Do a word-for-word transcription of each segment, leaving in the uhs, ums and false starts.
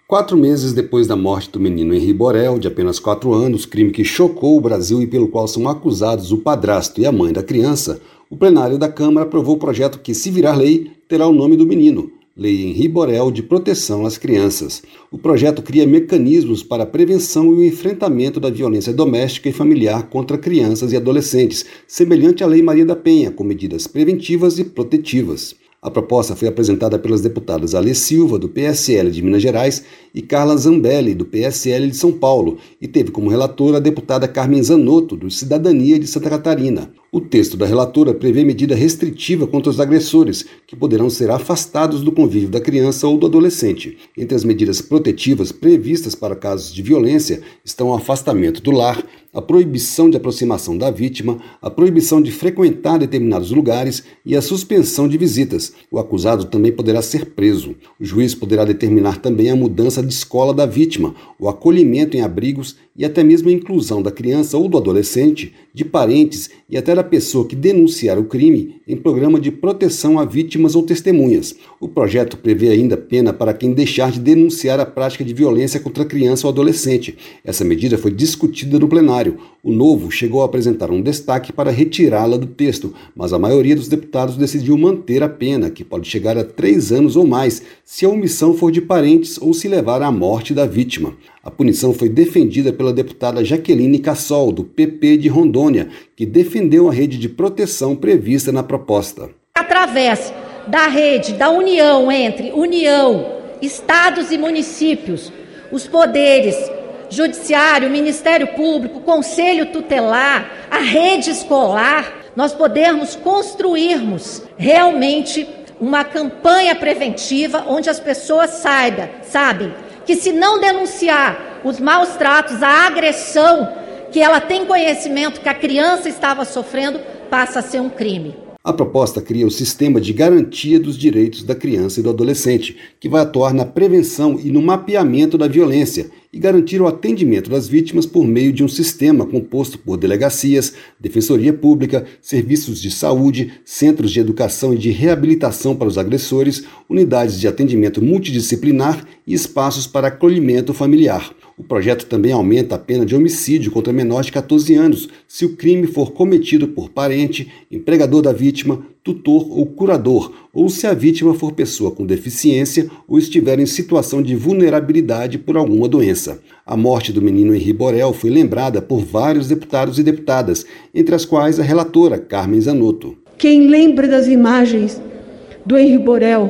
Quatro meses depois da morte do menino Henri Borel, de apenas quatro anos, crime que chocou o Brasil e pelo qual são acusados o padrasto e a mãe da criança, o plenário da Câmara aprovou o projeto que, se virar lei, terá o nome do menino, Lei Henri Borel de Proteção às Crianças. O projeto cria mecanismos para a prevenção e o enfrentamento da violência doméstica e familiar contra crianças e adolescentes, semelhante à Lei Maria da Penha, com medidas preventivas e protetivas. A proposta foi apresentada pelas deputadas Alê Silva, do P S L de Minas Gerais, e Carla Zambelli, do P S L de São Paulo, e teve como relatora a deputada Carmen Zanotto, do Cidadania de Santa Catarina. O texto da relatora prevê medida restritiva contra os agressores, que poderão ser afastados do convívio da criança ou do adolescente. Entre as medidas protetivas previstas para casos de violência estão o afastamento do lar, a proibição de aproximação da vítima, a proibição de frequentar determinados lugares e a suspensão de visitas. O acusado também poderá ser preso. O juiz poderá determinar também a mudança de escola da vítima, o acolhimento em abrigos e até mesmo a inclusão da criança ou do adolescente, de parentes e até da pessoa que denunciar o crime em programa de proteção a vítimas ou testemunhas. O projeto prevê ainda pena para quem deixar de denunciar a prática de violência contra a criança ou adolescente. Essa medida foi discutida no plenário. O Novo chegou a apresentar um destaque para retirá-la do texto, mas a maioria dos deputados decidiu manter a pena, que pode chegar a três anos ou mais, se a omissão for de parentes ou se levar à morte da vítima. A punição foi defendida pela deputada Jaqueline Cassol, do P P de Rondônia, que defendeu a rede de proteção prevista na proposta. Através da rede da união entre União, estados e municípios, os poderes Judiciário, Ministério Público, Conselho Tutelar, a rede escolar, nós podemos construirmos realmente uma campanha preventiva onde as pessoas saibam, sabem que se não denunciar os maus tratos, a agressão, que ela tem conhecimento que a criança estava sofrendo, passa a ser um crime. A proposta cria o sistema de garantia dos direitos da criança e do adolescente, que vai atuar na prevenção e no mapeamento da violência e garantir o atendimento das vítimas por meio de um sistema composto por delegacias, defensoria pública, serviços de saúde, centros de educação e de reabilitação para os agressores, unidades de atendimento multidisciplinar e espaços para acolhimento familiar. O projeto também aumenta a pena de homicídio contra menor de catorze anos, se o crime for cometido por parente, empregador da vítima, tutor ou curador, ou se a vítima for pessoa com deficiência ou estiver em situação de vulnerabilidade por alguma doença. A morte do menino Henri Borel foi lembrada por vários deputados e deputadas, entre as quais a relatora Carmen Zanotto. Quem lembra das imagens do Henri Borel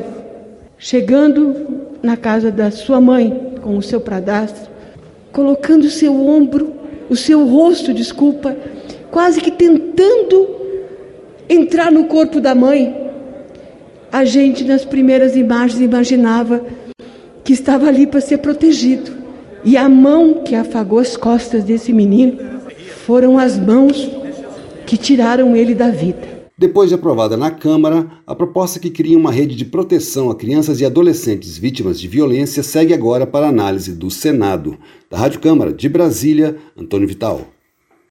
chegando na casa da sua mãe com o seu padrasto, colocando o seu ombro, o seu rosto, desculpa, quase que tentando entrar no corpo da mãe. A gente, nas primeiras imagens, imaginava que estava ali para ser protegido. E a mão que afagou as costas desse menino foram as mãos que tiraram ele da vida. Depois de aprovada na Câmara, a proposta que cria uma rede de proteção a crianças e adolescentes vítimas de violência segue agora para análise do Senado. Da Rádio Câmara de Brasília, Antônio Vital.